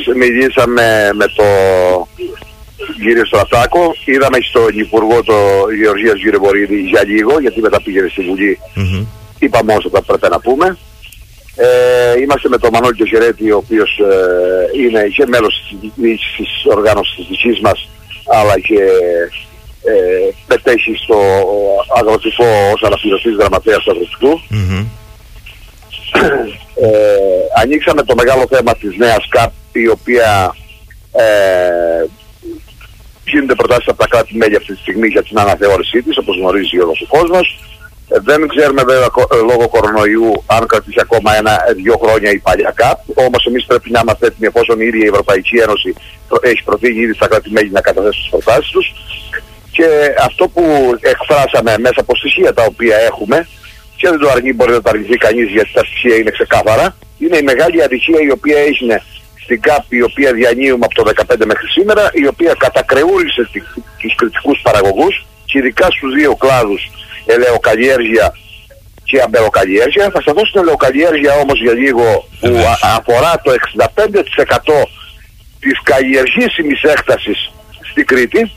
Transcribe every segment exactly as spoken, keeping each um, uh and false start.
μιλήσαμε με το κύριο Στρατάκο, είδαμε στον Υπουργό το Γεωργίας Γυρεβορίδη για λίγο, γιατί μετά πήγαινε στη Βουλή. Mm-hmm. Είπαμε όσο θα πρέπει να πούμε. Ε, είμαστε με τον Μανώλη Κιοχερέτη, ο οποίος ε, είναι και μέλος της οργάνωσης της δικής μας, αλλά και ε, πετέχει στο αγροτικό ως αναπληρωτής γραμματέας του αγροτικού. Mm-hmm. ε, ανοίξαμε το μεγάλο θέμα της νέας ΚΑΠ, η οποία ε, γίνονται προτάσεις από τα κράτη-μέλη αυτή τη στιγμή για την αναθεώρησή της, όπως γνωρίζει όλος ο κόσμος. Ε, δεν ξέρουμε βέβαια λόγω κορονοϊού αν κρατήσει ακόμα ένα-δύο χρόνια η παλιά ΚΑΠ, όμως εμείς πρέπει να είμαστε έτοιμοι, εφόσον η ίδια η Ευρωπαϊκή Ένωση έχει προτείνει ήδη στα κράτη-μέλη να καταθέσουν τις προτάσεις τους. Και αυτό που εκφράσαμε μέσα από στοιχεία τα οποία έχουμε, και δεν το αρνεί, μπορεί να το αρνηθεί κανείς γιατί τα στοιχεία είναι ξεκάθαρα, είναι η μεγάλη ατυχία η οποία έγινε στην ΚΑΠ, η οποία διανύουμε από το δεκαπέντε μέχρι σήμερα, η οποία κατακρεούρισε τους κριτικούς παραγωγούς, και ειδικά στους δύο κλάδους, ελαιοκαλλιέργεια και αμπελοκαλλιέργεια. Θα σταθώ στην ελαιοκαλλιέργεια όμως για λίγο, που αφορά το εξήντα πέντε τοις εκατό της καλλιεργήσιμης έκτασης στην Κρήτη.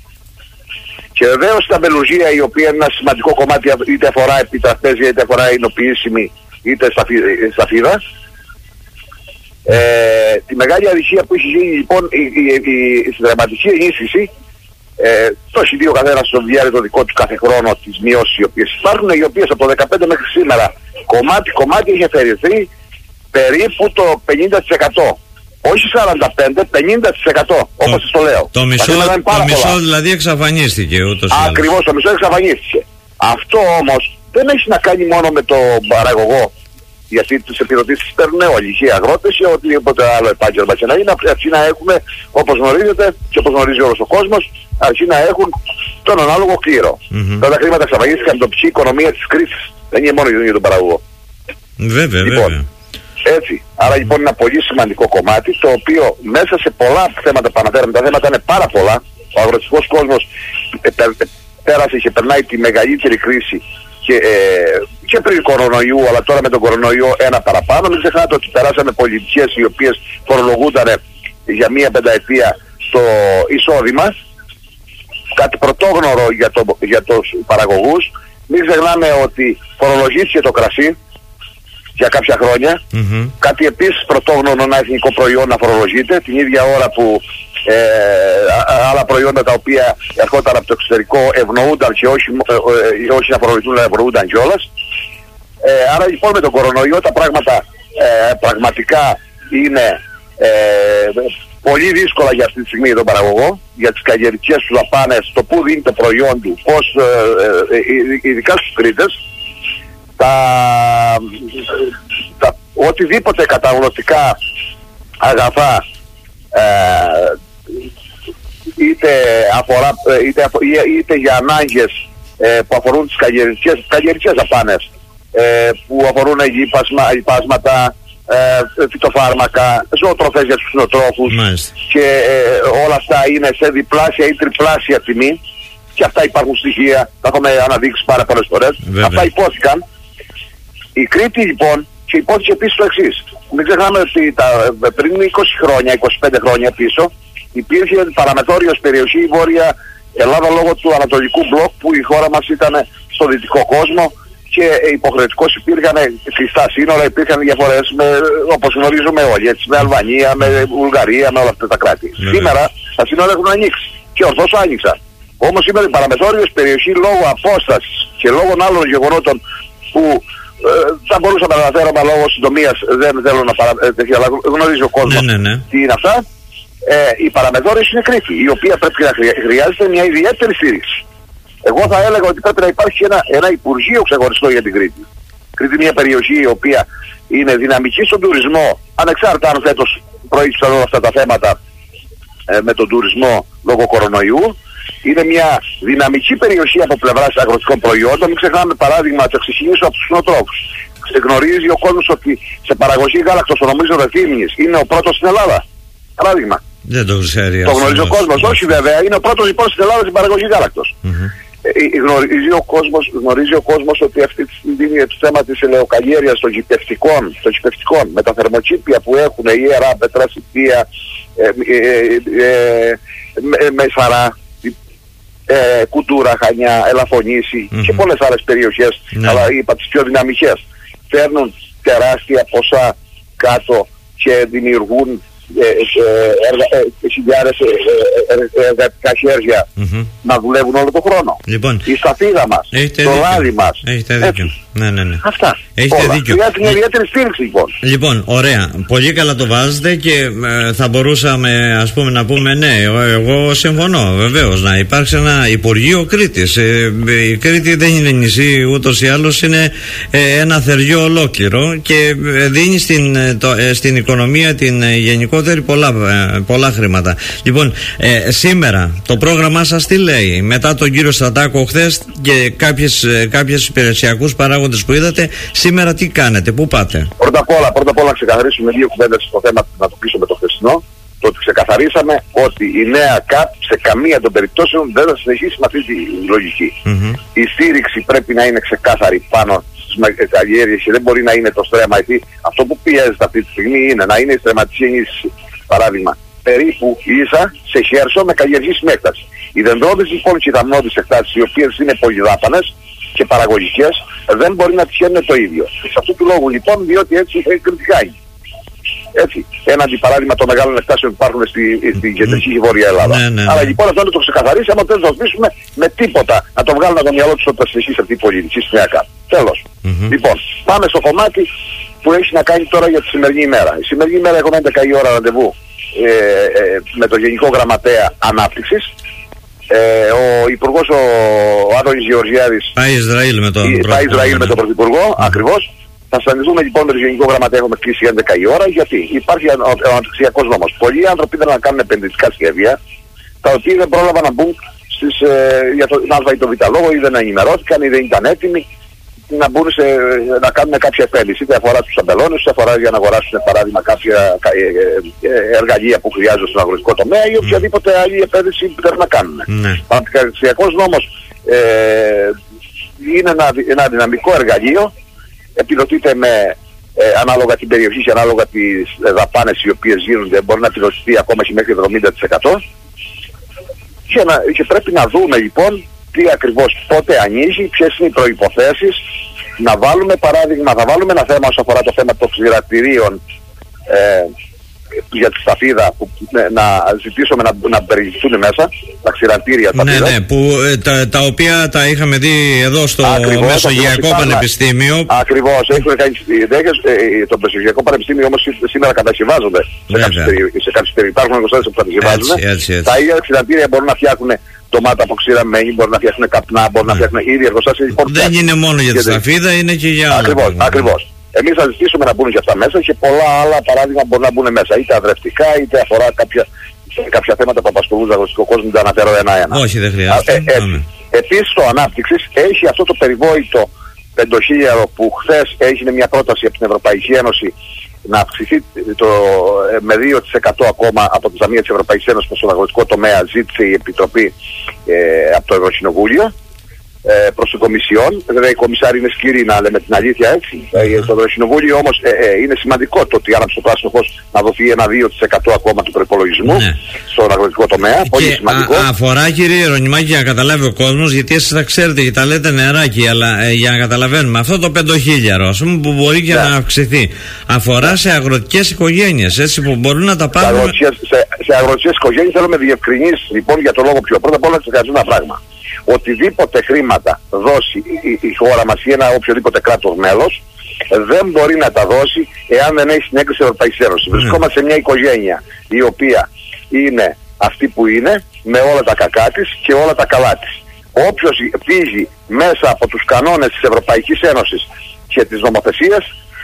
Και βεβαίως τα αμπελουργία, η οποία είναι ένα σημαντικό κομμάτι, είτε αφορά επιτραπέζια, είτε αφορά εινοποιήσιμη, είτε σταφίδα. Ε, τη μεγάλη αδικία που έχει γίνει λοιπόν η, η, η, η συνταγματική ενίσχυση, ε, το έχει δει ο καθένας στο διάρκεια το δικό του κάθε χρόνο, τις μειώσεις οι οποίες υπάρχουν, οι οποίες από το δεκαπέντε μέχρι σήμερα κομμάτι κομμάτι είχε αφαιρεθεί περίπου το πενήντα τοις εκατό. Όχι σαράντα πέντε, πενήντα τοις εκατό, όπως σας το λέω. Το μισό, το μισό δηλαδή εξαφανίστηκε ούτως ή άλλως. Ακριβώς, το μισό εξαφανίστηκε. Αυτό όμως δεν έχει να κάνει μόνο με το παραγωγό, γιατί τις επιδοτήσεις παίρνουν όλοι, οι αγρότες ή οτιδήποτε άλλο επάγγελμα και να είναι, αρχή να έχουμε, όπως γνωρίζετε και όπως γνωρίζει όλος ο κόσμος, αρχή να έχουν τον ανάλογο κλήρο. Mm-hmm. Τώρα τα χρήματα εξαφανίστηκαν με την τοπική οικονομία της κρίσης. Δεν είναι μόνο για τον παραγωγό. Βέβαια, λοιπόν, βέβαια. Έτσι. Άρα λοιπόν είναι ένα πολύ σημαντικό κομμάτι, το οποίο μέσα σε πολλά θέματα που αναφέραμε, τα θέματα είναι πάρα πολλά. Ο αγροτικός κόσμος πέρασε και περνάει τη μεγαλύτερη κρίση και, ε, και πριν κορονοϊού, αλλά τώρα με τον κορονοϊό ένα παραπάνω. Μην ξεχνάτε ότι περάσαμε πολιτικές οι οποίες φορολογούνταν για μία πενταετία στο εισόδημα, κάτι πρωτόγνωρο για, το, για τους παραγωγούς. Μην ξεχνάμε ότι φορολογήθηκε το κρασί για κάποια χρόνια. Mm-hmm. Κάτι επίσης πρωτόγνωρο, ένα εθνικό προϊόν να φορολογείται την ίδια ώρα που ε, άλλα προϊόντα τα οποία ερχόταν από το εξωτερικό ευνοούνταν και όχι, ε, όχι να φορολογηθούν, να ευνοούνταν κιόλας. Ε, άρα λοιπόν με τον κορονοϊό τα πράγματα ε, πραγματικά είναι ε, πολύ δύσκολα για αυτή τη στιγμή για τον παραγωγό, για τις καλλιεργικές του δαπάνες, το που δίνει το προϊόν του, πώς, ε, ε, ειδικά στους Κρήτες. Τα, τα, οτιδήποτε καταναλωτικά αγαθά, ε, είτε, αφορά, είτε, είτε για ανάγκες ε, που αφορούν τις καλλιεργικές, καλλιεργικές δαπάνες, ε, που αφορούν λιπάσματα, ε, φυτοφάρμακα, ζωοτροφές για τους κτηνοτρόφους και ε, όλα αυτά είναι σε διπλάσια ή τριπλάσια τιμή, και αυτά υπάρχουν στοιχεία, τα έχουμε αναδείξει πάρα πολλές φορές. Βέβαια. Αυτά υπόθηκαν. Η Κρήτη λοιπόν, και υπόθηκε επίσης το εξής. Μην ξεχνάμε ότι τα, πριν είκοσι χρόνια, είκοσι πέντε χρόνια πίσω, υπήρχε παραμεθόριος περιοχή η Βόρεια Ελλάδα λόγω του Ανατολικού Μπλοκ, που η χώρα μας ήταν στο δυτικό κόσμο και υποχρεωτικώς υπήρχαν κλειστά σύνορα, υπήρχαν διαφορές με, όπως γνωρίζουμε όλοι, έτσι, με Αλβανία, με Βουλγαρία, με όλα αυτά τα κράτη. Mm. Σήμερα τα σύνορα έχουν ανοίξει και ορθώς άνοιξαν. Όμως σήμερα η παραμεθόριος περιοχή λόγω απόστασης και λόγω άλλων γεγονότων που ε, θα μπορούσαμε να αναφέρουμε λόγω συντομίας, δεν θέλω να παραδεχθεί, αλλά γνωρίζει ο κόσμος ναι, ναι, ναι. τι είναι αυτά. Ε, η παραμεθόριος είναι Κρήτη, η οποία πρέπει να χρειά, χρειάζεται μια ιδιαίτερη στήριξη. Εγώ θα έλεγα ότι πρέπει να υπάρχει ένα, ένα υπουργείο ξεχωριστό για την Κρήτη. Κρήτη είναι μια περιοχή η οποία είναι δυναμική στον τουρισμό, ανεξάρτητα αν φέτος προήλθαν όλα αυτά τα θέματα ε, με τον τουρισμό λόγω κορονοϊού. Είναι μια δυναμική περιοχή από πλευράς αγροτικών προϊόντων. Μην ξεχνάμε παράδειγμα, το εξηγήσω από τους κτηνοτρόφους. Γνωρίζει ο κόσμος ότι σε παραγωγή γάλακτος ο νομίζος Ρεθύμνης είναι ο πρώτος στην Ελλάδα. Παράδειγμα. Δεν το ξέρει. Το γνωρίζει ο κόσμος. Όχι βέβαια, είναι ο πρώτος λοιπόν στην Ελλάδα στην παραγωγή γάλακτος. Mm-hmm. γνωρίζει ο κόσμος, γνωρίζει ο κόσμος ότι αυτή τη στιγμή το θέμα της ελαιοκαλλιέργειας των γηπευτικών, των γηπευτικών με τα θερμοκήπια που έχουν Ιερά, Πετρασιτία, ε, ε, ε, ε, Μεσαρά, ε, Κουντούρα, Χανιά, Ελαφωνήσι mm-hmm. και πολλές άλλες περιοχές, mm-hmm. αλλά είπα τις πιο δυναμικές, φέρνουν τεράστια ποσά κάτω και δημιουργούν χιλιάδες εργατικά χέρια mm-hmm. να δουλεύουν όλο τον χρόνο. Λοιπόν, η σταφίδα μας, το λάδι μας. Έχετε δίκιο. Ναι, ναι, ναι. Αυτά. Έχετε όλα. δίκιο. Χρειάζεται μια ιδιαίτερη στήριξη λοιπόν. Λοιπόν, ωραία. Πολύ καλά το βάζετε και ε, θα μπορούσαμε ας πούμε να πούμε ναι, εγώ συμφωνώ βεβαίως να υπάρξει ένα Υπουργείο Κρήτης. Ε, η Κρήτη δεν είναι νησί, ούτως ή άλλως είναι ε, ένα θεριό ολόκληρο και δίνει στην, το, ε, στην οικονομία την ε, γενικότερη πολλά, ε, πολλά χρήματα. Λοιπόν, ε, σήμερα το πρόγραμμά σας τι λέει, μετά τον κύριο Στρατάκο χθες και κάποιες, ε, κάποιες υπηρεσιακούς παράγοντες που είδατε, σήμερα τι κάνετε, πού πάτε? Πρώτα απ' όλα, πρώτα απ' όλα να ξεκαθαρίσουμε δύο κουβέντες στο θέμα, να το πείσω με το χθεσινό. Το ότι ξεκαθαρίσαμε ότι η νέα ΚΑΠ σε καμία των περιπτώσεων δεν θα συνεχίσει με αυτή τη λογική. Mm-hmm. Η στήριξη πρέπει να είναι ξεκάθαρη πάνω στις καλλιέργειες και δεν μπορεί να είναι το στρέμμα. Γιατί αυτό που πιέζεται αυτή τη στιγμή είναι να είναι η στρεμματική ενίσχυση. Παράδειγμα, περίπου ίσα σε χέρσο με καλλιεργήσιμη έκταση. Οι δεντρώδεις λοιπόν και οι δαμνώδεις εκτάσεις, οι οποίες είναι πολυδάπανες και παραγωγικές, δεν μπορεί να τυχαίνουν το ίδιο. Σε αυτού του λόγου λοιπόν, διότι έτσι κριτικάει. Έτσι, έναντι παράδειγμα των μεγάλων εκτάσεων που υπάρχουν στη, στη κεντρική και βόρεια Ελλάδα. Ναι, ναι, ναι. Αλλά λοιπόν αυτό να το ξεκαθαρίσαμε, δεν θα το σβήσουμε με τίποτα. Να το βγάλουμε από το μυαλό του ότι θα συνεχίσει αυτή η πολιτική στην ΕΑΚΑ. Τέλος. Mm-hmm. Λοιπόν, πάμε στο κομμάτι που έχει να κάνει τώρα για τη σημερινή ημέρα. Η σημερινή ημέρα έχουμε έντεκα η ώρα ραντεβού ε, ε, με τον Γενικό Γραμματέα Ανάπτυξης. Ε, ο Υπουργός ο, ο Άδωνης Γεωργιάδης πάει Ισραήλ με τον Πρωθυπουργό. Ισραήλ με τον Πρωθυπουργό, mm. ακριβώς. Θα συναντηθούμε λοιπόν με τον Γενικό Γραμματέα, έχουμε κλείσει έντεκα η ώρα, γιατί υπάρχει ο, ο αναπτυξιακός νόμος. Πολλοί άνθρωποι ήθελαν να κάνουν επενδυτικά σχέδια, τα οποία δεν πρόλαβαν να μπουν στις, ε, για τον Α ή τον Β λόγο, ή δεν ενημερώθηκαν, ή δεν ήταν έτοιμοι να μπουν σε, να κάνουν κάποια επένδυση, είτε αφορά τους αμπελώνες, είτε αφορά για να αγοράσουν παράδειγμα κάποια εργαλεία που χρειάζονται στον αγροτικό τομέα ή οποιαδήποτε άλλη επένδυση που θέλουν να κάνουν. Mm. Ο αναπτυξιακός νόμος ε, είναι ένα, ένα δυναμικό εργαλείο, επιδοτείται με ε, ανάλογα την περιοχή και ανάλογα τις δαπάνες οι οποίες γίνονται, μπορεί να επιδοτηθεί ακόμα και μέχρι εβδομήντα τοις εκατό και, να, και πρέπει να δούμε λοιπόν τι ακριβώς πότε ανοίγει, ποιες είναι οι προϋποθέσεις, να βάλουμε παράδειγμα, θα βάλουμε ένα θέμα όσο αφορά το θέμα των ξηρατηρίων ε, για τη σταφίδα, που, ναι, να ζητήσουμε να, να περιληφθούν μέσα τα ξηρατήρια τα ναι, ναι, που, ε, τα, τα οποία τα είχαμε δει εδώ στο ακριβώς, Μεσογειακό ακριβώς, Πανεπιστήμιο. Ακριβώς, έχουν κάνει ιδέες, ε, το Μεσογειακό Πανεπιστήμιο όμως σήμερα κατασκευάζονται σε κάποιες περιοχές, υπάρχουν εργοστάσια που κατασκευάζονται. Τα ίδια ξηρατήρια μπορούν να φτιάχνουν ντομάτα από ξύρα μένη, μπορούν να φτιάχνουν καπνά, μπορούν ναι. να φτιάχνουν ήδη εργοστάσια. Δεν είναι μόνο για τη σταφίδα, είναι και για άλλα. Ακριβώς, ακριβώς. Εμείς θα ζητήσουμε να μπουν και αυτά μέσα και πολλά άλλα παράδειγμα μπορούν να μπουν μέσα, είτε αδρευτικά είτε αφορά κάποια, κάποια θέματα που απασχολούν τον αγροτικό κόσμο, δεν τα αναφέρω ένα-ένα. Όχι, δεν χρειάζεται. Ε, ε, Επίσης το Ανάπτυξης έχει αυτό το περιβόητο πεντοχίλιαρο που χθες έγινε μια πρόταση από την Ευρωπαϊκή Ένωση να αυξηθεί το, με δύο τοις εκατό ακόμα από τη Ταμεία της Ευρωπαϊκής Ένωσης προς τον αγροτικό τομέα, ζήτησε η Επιτροπή ε, από το Ευρωκοινοβούλιο ε, προς την Κομισιόν. Βέβαια οι κομισάροι είναι σκληροί, να λέμε την αλήθεια έτσι. Mm-hmm. Ε, στο Ευρωκοινοβούλιο όμως ε, ε, είναι σημαντικό το ότι άναψε το πράσινο φως να δοθεί ένα δύο τοις εκατό ακόμα του προϋπολογισμού mm-hmm. στον αγροτικό τομέα. Και πολύ σημαντικό. Α, αφορά κύριε Ρωνιμάκη, για να καταλάβει ο κόσμος, γιατί εσείς θα ξέρετε και τα λέτε νεράκι, αλλά ε, για να καταλαβαίνουμε αυτό το πεντοχίλιαρο ας πούμε, που μπορεί και yeah. να αυξηθεί, αφορά σε αγροτικές οικογένειες έτσι, που μπορούν να τα πάρουν. Σε αγροτικές, σε, σε αγροτικές οικογένειες θέλουμε διευκρινήσεις λοιπόν για το λόγο πιο. Πρώτα απ' όλα να ξεκαθαρίσουμε ένα πράγμα. Οτιδήποτε χρήματα δώσει η, η χώρα μας ή ένα οποιοδήποτε κράτος μέλος δεν μπορεί να τα δώσει εάν δεν έχει συνέγκριση της Ευρωπαϊκής Ένωσης. Mm. Βρισκόμαστε σε μια οικογένεια η οποία είναι αυτή που είναι, με όλα τα κακά της και όλα τα καλά της. Όποιος φύγει μέσα από τους κανόνες της Ευρωπαϊκής Ένωσης και της νομοθεσίας,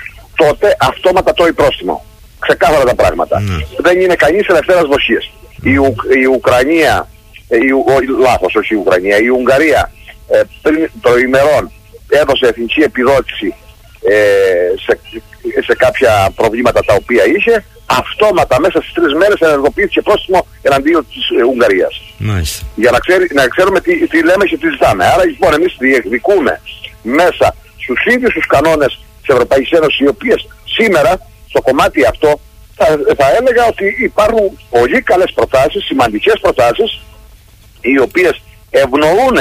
τότε αυτόματα τρώει πρόστιμο. Ξεκάθαρα τα πράγματα. Mm. Δεν είναι κανείς ελευθέρας βοσχίας. Mm. Η, Ου, η Ουκρανία Η, ο, λάθος, όχι η Ουκρανία, η Ουγγαρία ε, πριν προημερών έδωσε εθνική επιδότηση ε, σε, σε κάποια προβλήματα τα οποία είχε αυτόματα μέσα στις τρεις μέρες ενεργοποιήθηκε πρόστιμο εναντίον της ε, Ουγγαρίας. Μάλιστα. Για να, ξέρει, να ξέρουμε τι, τι λέμε και τι ζητάμε. Άρα λοιπόν εμείς διεκδικούμε μέσα στους ίδιους τους κανόνες της Ευρωπαϊκής Ένωσης, οι οποίες σήμερα στο κομμάτι αυτό θα, θα έλεγα ότι υπάρχουν πολύ καλές προτάσεις, σημαντικές προτάσεις, οι οποίες ευνοούν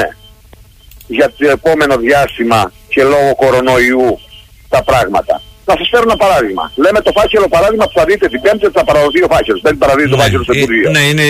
για το επόμενο διάστημα και λόγω κορονοϊού τα πράγματα. Να σας φέρω ένα παράδειγμα. Λέμε το φάκελο παράδειγμα που θα δείτε την Πέμπτη ότι θα παραδοθεί ο φάκελος. Δεν παραδίδει το φάκελο στο Υπουργείο. Ναι, είναι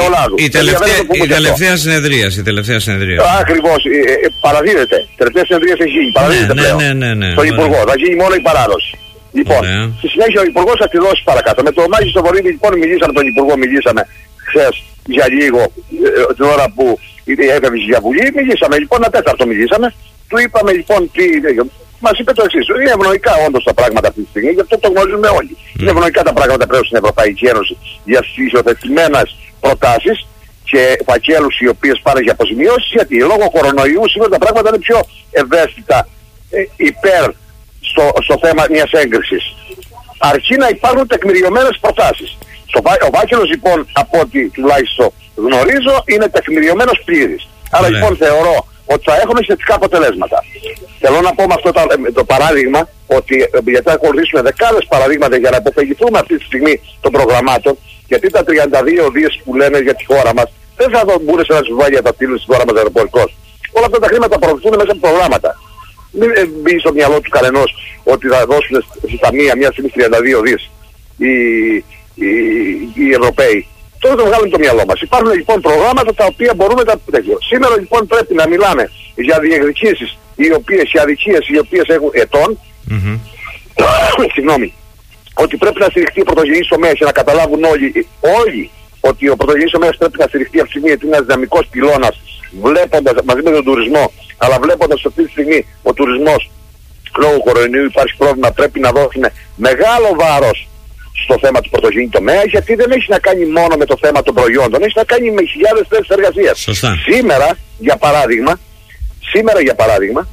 η τελευταία, η τελευταία συνεδρία. Η τελευταία συνεδρία. Ακριβώς. Ε, ε, παραδίδεται. Η τελευταία συνεδρία έχει γίνει. Παραδίδεται ναι, πλέον. Ναι, ναι, ναι, στον Υπουργό. Θα γίνει μόνο η παράδοση. Λοιπόν, ωραία. Στη συνέχεια ο Υπουργός θα τη δώσει παρακάτω. Με το Μάκη στο Βορύδη λοιπόν μιλήσαμε τον Υπουργό, μιλήσαμε χθες για λίγο ε, την ώρα που έφευγε για Βουλή. Μιλήσαμε λοιπόν, ένα τέταρτο μιλήσαμε. Του είπαμε λοιπόν τι. Μας είπε το εξής, είναι ευνοϊκά όντως τα πράγματα αυτή τη στιγμή, γι' αυτό το γνωρίζουμε όλοι. Mm. Είναι ευνοϊκά τα πράγματα πλέον στην Ευρωπαϊκή Ένωση για τις υιοθετημένες προτάσεις και φακέλους οι οποίες πάνε για αποζημιώσεις, γιατί λόγω κορονοϊού σήμερα τα πράγματα είναι πιο ευαίσθητα ε, υπέρ στο, στο θέμα μιας έγκρισης. Αρκεί να υπάρχουν τεκμηριωμένες προτάσεις. Στο, ο φάκελος λοιπόν, από ό,τι τουλάχιστον γνωρίζω, είναι τεκμηριωμένος πλήρης. Άρα λοιπόν θεωρώ ότι θα έχουμε σχετικά αποτελέσματα. Θέλω να πω με αυτό το, το παράδειγμα, ότι γιατί θα ακολουθήσουμε δεκάδες παραδείγματα για να αποφευγηθούμε αυτή τη στιγμή των προγραμμάτων, γιατί τα τριάντα δύο δις που λένε για τη χώρα μας δεν θα μπουν σε ένα συμβόλαιο για τα τύλους της χώρα μας αεροπορικός. Όλα αυτά τα χρήματα προωθούν μέσα από προγράμματα. Μην μπει στο μυαλό του κανενός ότι θα δώσουν στη ταμεία μια στιγμή τριάντα δύο δις οι, οι, οι Ευρωπαίοι. Τώρα το βγάλουμε το μυαλό μας. Υπάρχουν λοιπόν προγράμματα τα οποία μπορούμε να τέτοιο. Σήμερα λοιπόν πρέπει να μιλάμε για διεκδικήσεις οι οποίες, οι αδικίες οι οποίες έχουν ετών. Mm-hmm. Συγγνώμη. Ότι πρέπει να στηριχτεί ο πρωτογενής τομέας και να καταλάβουν όλοι, όλοι ότι ο πρωτογενής τομέας πρέπει να στηριχτεί αυτή τη στιγμή, γιατί είναι ένας δυναμικός πυλώνας, βλέποντας μαζί με τον τουρισμό, αλλά βλέποντας αυτή τη στιγμή ο τουρισμός λόγω κορονοϊού υπάρχει πρόβλημα, πρέπει να δώσουμε μεγάλο βάρος στο θέμα του πρωτογενή τομέα, γιατί δεν έχει να κάνει μόνο με το θέμα των προϊόντων, έχει να κάνει με χιλιάδες θέσεις εργασίας. Σήμερα, για παράδειγμα, σήμερα για παράδειγμα,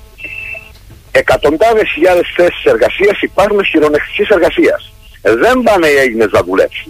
εκατοντάδες χιλιάδες θέσεις εργασίας υπάρχουν χειρονακτικής εργασίας. Δεν πάνε οι Έλληνες να δουλέψουν.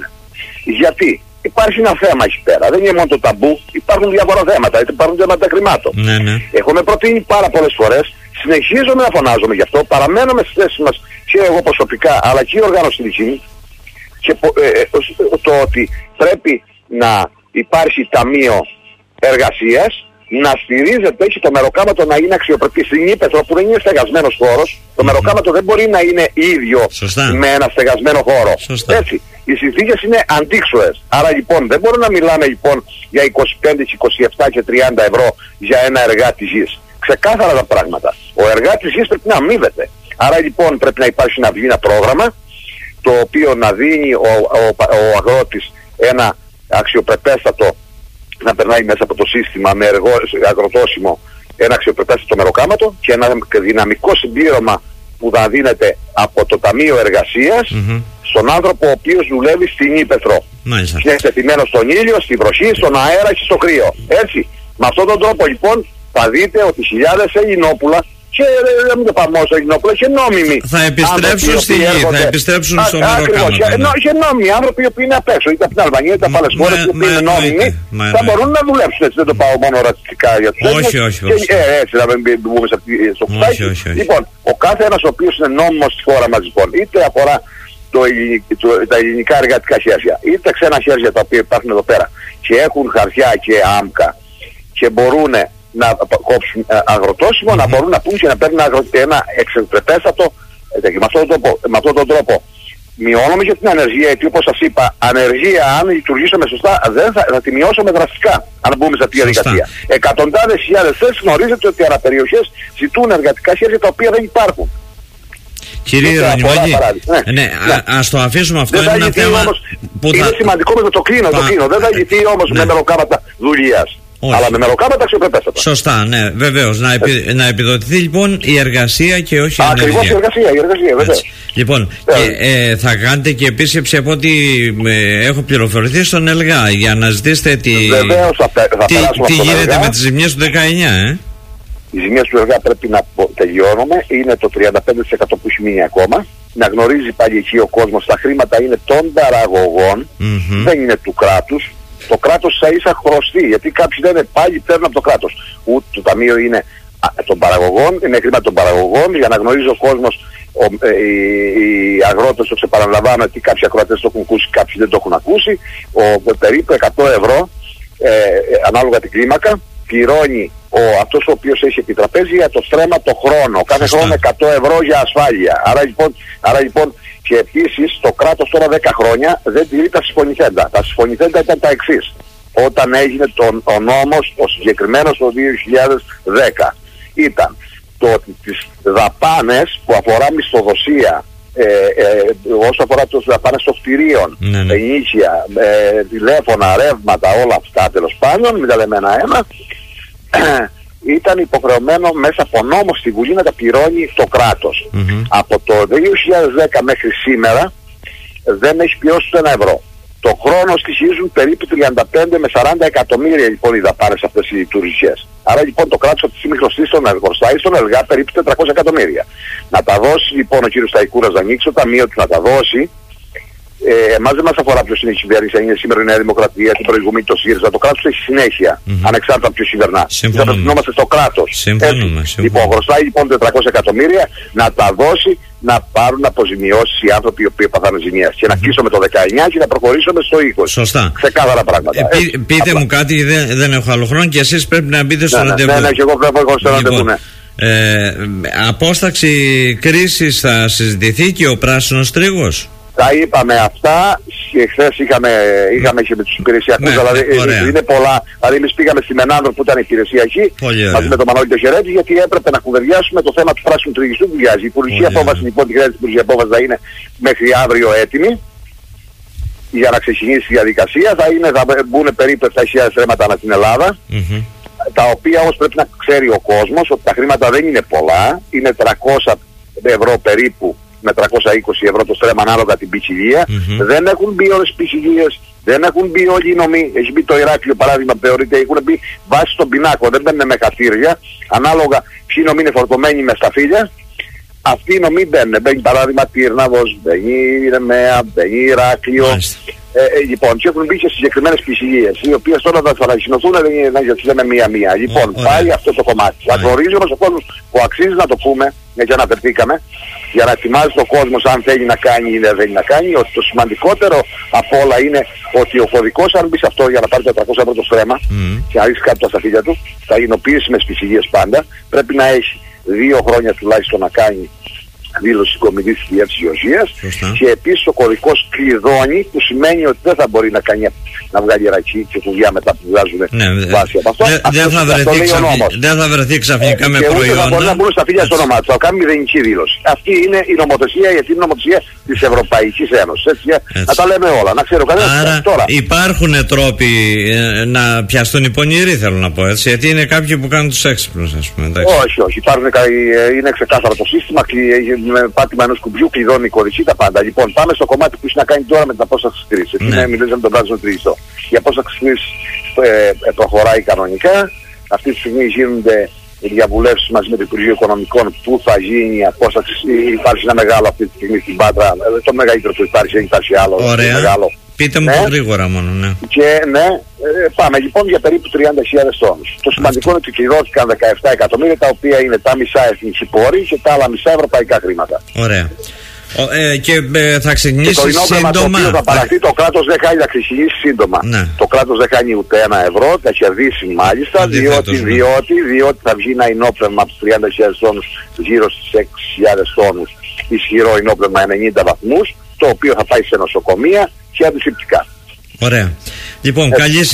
Γιατί υπάρχει ένα θέμα εκεί πέρα. Δεν είναι μόνο το ταμπού, υπάρχουν διάφορα θέματα. Υπάρχουν θέματα χρημάτων. Ναι, ναι. Έχουμε προτείνει πάρα πολλές φορές, συνεχίζουμε να φωνάζουμε γι' αυτό, παραμένουμε στις θέσεις μας και εγώ προσωπικά, αλλά και η οργάνωση δική μου. Και ε, το ότι πρέπει να υπάρχει ταμείο εργασίας, να στηρίζεται και το μεροκάματο να είναι αξιοπρεπή. Στην Ήπεθρο που δεν είναι στεγασμένος χώρος, το mm-hmm. μεροκάματο δεν μπορεί να είναι ίδιο Σωστά. με ένα στεγασμένο χώρο. Σωστά. Έτσι. Οι συνθήκες είναι αντίξωες. Άρα λοιπόν δεν μπορούμε να μιλάμε λοιπόν για είκοσι πέντε, είκοσι επτά και τριάντα ευρώ για ένα εργάτη γης. Ξεκάθαρα τα πράγματα. Ο εργάτης γης πρέπει να αμείβεται. Άρα λοιπόν πρέπει να υπάρχει να βγει ένα πρόγραμμα το οποίο να δίνει ο, ο, ο αγρότης ένα αξιοπρεπέστατο, να περνάει μέσα από το σύστημα με εργό, αγροτόσιμο, ένα αξιοπρεπέστατο μεροκάματο και ένα δυναμικό συμπλήρωμα που θα δίνεται από το Ταμείο Εργασίας mm-hmm. στον άνθρωπο ο οποίος δουλεύει στην Ήπεθρο. Μάλιστα. Και είναι εκτεθειμένος στον ήλιο, στην βροχή, στον αέρα και στο κρύο. Έτσι. Με αυτόν τον τρόπο λοιπόν θα δείτε ότι χιλιάδες Ελληνόπουλα και δεν μην το πάμε όσο Ελληνόπουλα και νόμιμοι. Θα επιστρέψουν στη γη, θα επιστρέψουν στο μεροκάματο. Και νόμιμοι άνθρωποι οι οποίοι είναι απ' έξω, είτε από την Αλβανία είτε από άλλες χώρες που είναι νόμιμοι, θα μπορούν να δουλέψουν. Έτσι δεν το πάω μόνο ρατσιστικά για τους Έλληνες. Όχι, όχι, όχι. Έτσι να μην μπούμε στο κουτάκι. Λοιπόν, ο κάθε ένας ο οποίος είναι νόμιμος στη χώρα μας λοιπόν, είτε αφορά το ελληνικ, το, τα ελληνικά εργατικά χέρια, είτε ξένα χέρια τα οποία υπάρχουν εδώ πέρα και έχουν χαρτιά και άμκα και μπορούν να κόψουν αγροτόσιμο, mm-hmm. να μπορούν να πούν και να παίρνουν ένα εξεπρεπέστατο και με αυτόν τον τρόπο, με αυτόν τον τρόπο μειώνουμε και την ανεργία, γιατί όπως σας είπα, ανεργία αν λειτουργήσουμε σωστά δεν θα, θα τη μειώσουμε δραστικά αν μπούμε σε αυτή τη διαδικασία. Εκατοντάδες χιλιάδες θέσεις γνωρίζετε ότι αναπεριοχές ζητούν εργατικά χέρια τα οποία δεν υπάρχουν. Κύριε Ρονιμάκη, ναι, ναι, ναι. ας το αφήσουμε αυτό, είναι ένα θέμα όμως, που είναι θα... σημαντικό με το κλείνω, το κλείνω. Δεν θα λυθεί όμως ναι. με μεροκάματα δουλειάς. Όχι. Αλλά με μεροκάματα αξιοπρεπέστατα. Σωστά, ναι, βεβαίως. Να, επι... να επιδοτηθεί λοιπόν η εργασία και όχι η ανεργία. Ακριβώς η εργασία, η εργασία, βέβαια. Λοιπόν, και, ε, θα κάνετε και επίσκεψη από ό,τι ε, έχω πληροφορηθεί στον ΕΛΓΑ για να ζητήσετε τι, βεβαίως, θα, θα τι, τι γίνεται με τις ζημιές του δεκαεννιά, ε. Οι ζημιές του ΕΛΓΑ πρέπει να τελειώνουμε. Είναι το τριάντα πέντε τοις εκατό που έχει μείνει ακόμα. να γνωρίζει πάλι εκεί ο κόσμος, τα χρήματα είναι των παραγωγών, mm-hmm. δεν είναι του κράτους. Το κράτος θα ίσα χρωστεί, γιατί κάποιοι δεν πάλι παίρνουν από το κράτος. Ούτε το ταμείο είναι των παραγωγών, είναι χρήματα των παραγωγών, για να γνωρίζει ο κόσμος, ο, ε, οι, οι αγρότες, το ξεπαραλαμβάνω, ότι κάποιοι ακροατές το έχουν ακούσει, κάποιοι δεν το έχουν ακούσει, ο, περίπου εκατό ευρώ, ε, ε, ανάλογα την κλίμακα, πληρώνει ο, αυτός ο οποίος έχει επιτραπέζι για το στρέμμα το χρόνο. Κάθε χρόνο εκατό ευρώ για ασφάλεια. Άρα λοιπόν, άρα λοιπόν και επίσης το κράτος τώρα δέκα χρόνια δεν τηρεί τα συμφωνηθέντα. Τα συμφωνηθέντα ήταν τα εξής. Όταν έγινε τον, ο νόμος, ο συγκεκριμένος το δύο χιλιάδες δέκα, ήταν το ότι τις δαπάνες που αφορά μισθοδοσία, ε, ε, όσο αφορά τις δαπάνες των κτηρίων, ναι, ναι. ενίσχυα, ε, τηλέφωνα, ρεύματα, όλα αυτά τέλος πάντων, μην τα λέμε ένα-ένα, ήταν υποχρεωμένο μέσα από νόμο στη Βουλή να τα πληρώνει το κράτος. Mm-hmm. Από το δύο χιλιάδες δέκα μέχρι σήμερα δεν έχει πληρώσει το ένα ευρώ. Το χρόνο στοιχίζουν περίπου τριάντα πέντε με σαράντα εκατομμύρια λοιπόν οι δαπάνες αυτές οι λειτουργικές. Άρα λοιπόν το κράτος αυτή τη στιγμή χρωστάει στον ΕΛΓΑ περίπου τετρακόσια εκατομμύρια. Να τα δώσει λοιπόν ο κύριος Σταϊκούρας να ανοίξει το ταμείο του, να τα δώσει. Ε, εμάς δεν μας αφορά ποιος είναι η κυβέρνηση, αν είναι σήμερα η Νέα Δημοκρατία, την προηγούμενη το ΣΥΡΙΖΑ. Το κράτος έχει συνέχεια, mm-hmm. ανεξάρτητα από ποιος κυβερνά. Θα απευθυνόμαστε στο κράτος. Συμφωνούμε. Λοιπόν, χρωστάει λοιπόν τετρακόσια εκατομμύρια, να τα δώσει, να πάρουν αποζημιώσεις οι άνθρωποι οι οποίοι παθάνε ζημιές. Και να κλείσουμε το δεκαεννιά και να προχωρήσουμε στο είκοσι. Σωστά. Ξεκάθαρα πράγματα. Ε, πεί, πείτε απλά. Μου κάτι, δεν, δεν έχω άλλο χρόνο και εσείς πρέπει να μπείτε στο ναι, ραντεβού. Ναι, ναι, και εγώ πρέπει να έχω στο ραντεβού, ναι. Ε, απόσταξη κρίσης θα συζητηθεί και ο πράσινος τρίγος. Τα είπαμε αυτά και χθες είχαμε, είχαμε και με τους υπηρεσιακούς, ναι, δηλαδή ναι, είναι πολλά. Δηλαδή εμείς πήγαμε στη Μενάνδρο που ήταν υπηρεσιακή μαζί με τον Μανώλη το Χερέτη, γιατί έπρεπε να κουβεντιάσουμε το θέμα του πράσινου τριγιστού που βιάζει. Η υπουργική απόφαση λοιπόν, την υπουργική απόφαση θα είναι μέχρι αύριο έτοιμη για να ξεκινήσει η διαδικασία. Θα, είναι, θα μπουν περίπου επτά χιλιάδες ρέματα ανά την Ελλάδα. Mm-hmm. Τα οποία όμως πρέπει να ξέρει ο κόσμος ότι τα χρήματα δεν είναι πολλά, είναι τριακόσια ευρώ περίπου με τριακόσια είκοσι ευρώ το στρέμμα ανάλογα την ποικιλία. Mm-hmm. Δεν έχουν μπει όλες τις ποικιλίες, δεν έχουν μπει όλοι οι νομοί. Έχει μπει το Ηράκλειο παράδειγμα, θεωρείται, έχουν μπει βάσει στον πινάκο, δεν μπαίνουν με καθήρια. Ανάλογα ποιοι νομοί είναι φορτωμένοι με σταφύλια, αυτοί οι νομοί μπαίνουν. Μπαίνει παράδειγμα Τύρναβος, μπαίνει Ρεμέα, μπαίνει Ηράκλειο. Ε, ε, λοιπόν, και έχουν μπει και συγκεκριμένες ποικιλίες, οι οποίες τώρα θα παρασυνοθούν, δεν είναι να τις λέμε μία-μία. Λοιπόν, oh, πάει αυτό το κομμάτι. Θα γνωρίζει όμως ο κόσμος που αξίζει να το πούμε, γιατί αναφερθήκαμε, για να ετοιμάζει τον κόσμο αν θέλει να κάνει ή δεν θέλει να κάνει, ότι το σημαντικότερο από όλα είναι ότι ο κωδικός, αν μπει σε αυτό για να πάρει τετρακόσια ευρώ το στρέμμα mm. και να ρίξει κάτι τα σταφύλια του, θα εινοποιήσει με ποικιλίες πάντα, πρέπει να έχει δύο χρόνια τουλάχιστον να κάνει δήλωση κομιτής της διεύθυνσης γεωργίας και επίσης ο κωδικός κλειδώνει, που σημαίνει ότι δεν θα μπορεί να κάνει να βγάλει ρακί και κουβιά μετά που βγάζουν ναι, βάση από αυτό. Δεν θα, θα βρεθεί ξαφνικά ε, με και προϊόντα. Και θα μπορεί να μπουν στα φύλλα στο όνομά του, θα κάνει μηδενική δήλωση. Αυτή είναι η νομοθεσία, γιατί είναι η νομοθεσία της Ευρωπαϊκής Ένωσης. Έτσι, έτσι. Να τα λέμε όλα, να ξέρω κανένας. Άρα τώρα. Υπάρχουν τρόποι ε, να πιαστούν οι πονηροί, θέλω να πω έτσι, γιατί είναι κάποιοι που κάνουν τους έξυπνους, ας πούμε. Εντάξει. Όχι, όχι. Υπάρχουν, είναι ξεκάθαρο το σύστημα, με πάτημα ενός κουμπιού κλειδώνει η κωδική, τα πάντα. Λοιπόν, πάμε στο κομμάτι που έχει να κάνει τώρα με την απόσταση της κρίσης. Ναι. Είναι, μιλήσαμε τον πράσινο τριγιστό. Η απόσταση της κρίσης ε, ε, προχωράει κανονικά. Αυτή τη στιγμή γίνονται διαβουλεύσεις μαζί με το Υπουργείο Οικονομικών που θα γίνει η απόσταση. Υπάρχει ένα μεγάλο αυτή τη στιγμή στην Πάτρα. Το μεγαλύτερο που υπάρχει, δεν υπάρχει άλλο. Ωραία. Μεγάλο. Πείτε μου ναι. γρήγορα μόνο, ναι. Και ναι, ε, πάμε λοιπόν για περίπου τριάντα χιλιάδες τόνους. Το σημαντικό είναι ότι κληρώθηκαν δεκαεπτά εκατομμύρια, τα οποία είναι τα μισά εθνικοί πόροι και τα άλλα μισά ευρωπαϊκά χρήματα. Ωραία. Ο, ε, και ε, θα ξεκινήσει και το σύντομα. Το οποίο θα παραχθεί, το κράτος δεν κάνει να ξεκινήσει σύντομα. Ναι. Το κράτος δεν κάνει ούτε ένα ευρώ, θα κερδίσει μάλιστα, διότι, διότι, διότι θα βγει ένα ενόπνευμα από τους τριάντα χιλιάδες τόνους γύρω στις έξι χιλιάδες τόνους, ισχυρό ενόπνευμα ενενήντα βαθμούς, το οποίο θα πάει σε νοσοκομεία και αντισηπτικά. Ωραία. Λοιπόν, καλή